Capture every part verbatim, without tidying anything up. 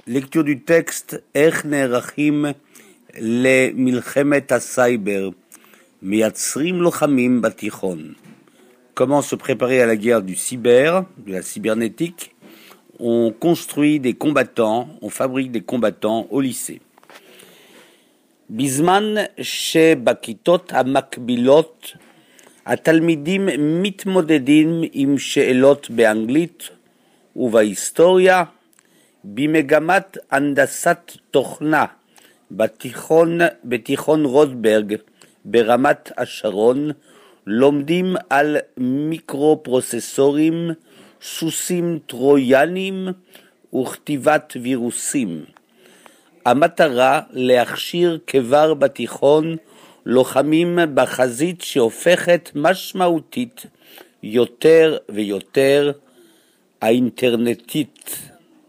lecture du texte, איך נערכים למלחמת הסייבר, מייצרים לוחמים בתיכון. Comment se préparer à la guerre du cyber, de la cybernétique? On construit des combattants, on fabrique des combattants au lycée. בזמן שבכיתות המקבילות התלמידים מתמודדים עם שאלות באנגלית ובהיסטוריה, במגמת הנדסת תוכנה בתיכון, בתיכון רוטברג ברמת השרון, לומדים על מיקרופרוססורים, סוסים טרויאנים וכתיבת וירוסים. המטרה להכשיר כבר בתיכון לוחמים בחזית שהופכת משמעותית יותר ויותר האינטרנטית.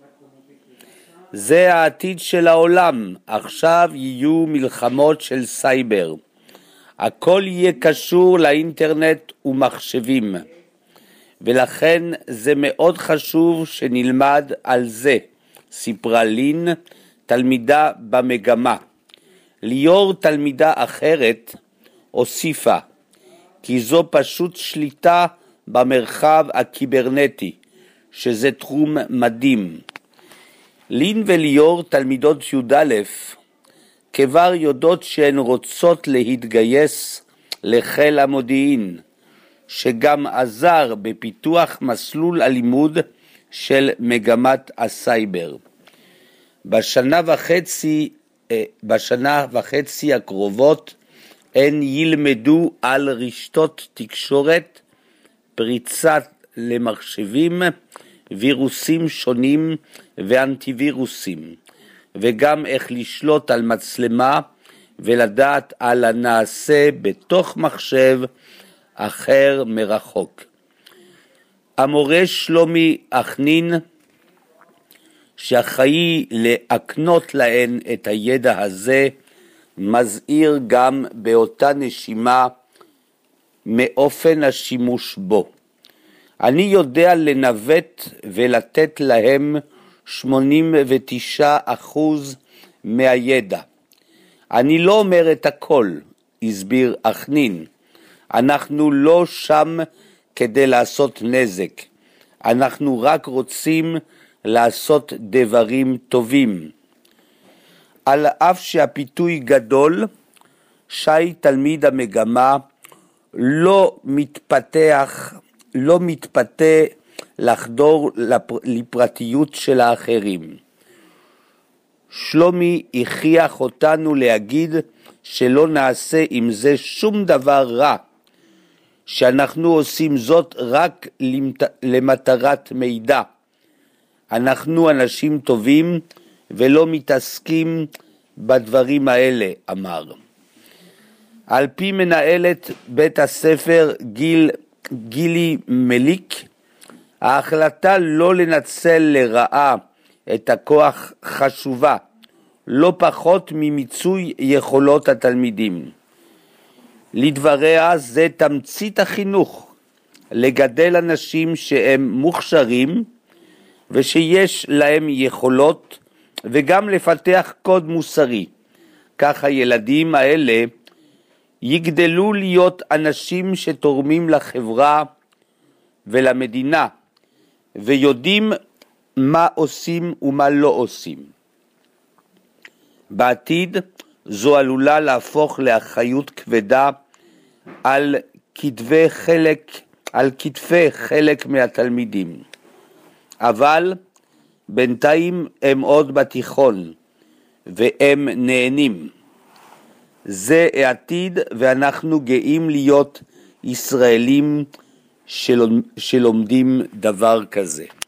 זה העתיד של העולם, עכשיו יהיו מלחמות של סייבר. הכל יהיה קשור לאינטרנט ומחשבים, ולכן זה מאוד חשוב שנלמד על זה, סיפרה לין, תלמידה במגמה. ליאור, תלמידה אחרת, הוסיפה, כי זו פשוט שליטה במרחב הקיברנטי, שזה תחום מדהים. לין וליאור, תלמידות י"א, כבר יודעות שהן רוצות להתגייס לחיל המודיעין, שגם עזר בפיתוח מסלול הלימוד של מגמת הסייבר. בשנה וחצי, בשנה וחצי הקרובות הן ילמדו על רשתות תקשורת, פריצת למחשבים, וירוסים שונים ואנטיווירוסים, וגם איך לשלוט על מצלמה ולדעת על הנעשה בתוך מחשב אחר מרחוק. המורה שלומי אחנין, שאחראי להקנות להן את הידע הזה, מזהיר גם באותה נשימה מאופן השימוש בו. אני יודע לנווט ולתת להם שמונים ותשעה אחוז מהידע. אני לא אומר את הכל, הסביר אחנין. אנחנו לא שם כדי לעשות נזק. אנחנו רק רוצים לעשות דברים טובים. על אף שהפיתוי גדול, שי תלמיד המגמה לא מתפתח, לא מתפתה לחדור לפרטיות של האחרים. שלומי הכריח אותנו להגיד שלא נעשה עם זה שום דבר רע, שאנחנו עושים זאת רק למטרת מידע. אנחנו אנשים טובים ולא מתעסקים בדברים האלה, אמר. על פי מנהלת בית הספר גיל, גילי מליק, ההחלטה לא לנצל לרעה את הכוח חשובה, לא פחות ממיצוי יכולות התלמידים. לדבריה זה תמצית החינוך, לגדל אנשים שהם מוכשרים ושיש להם יכולות, וגם לפתח קוד מוסרי. כך הילדים האלה יגדלו להיות אנשים שתורמים לחברה ולמדינה, ויודעים מה עושים ומה לא עושים. בעתיד זו עלולה להפוך לאחריות כבדה על כתפי חלק, על כתפי חלק מהתלמידים. אבל בינתיים הם עוד בתיכון, והם נהנים. זה העתיד, ואנחנו גאים להיות ישראלים שלומדים דבר כזה.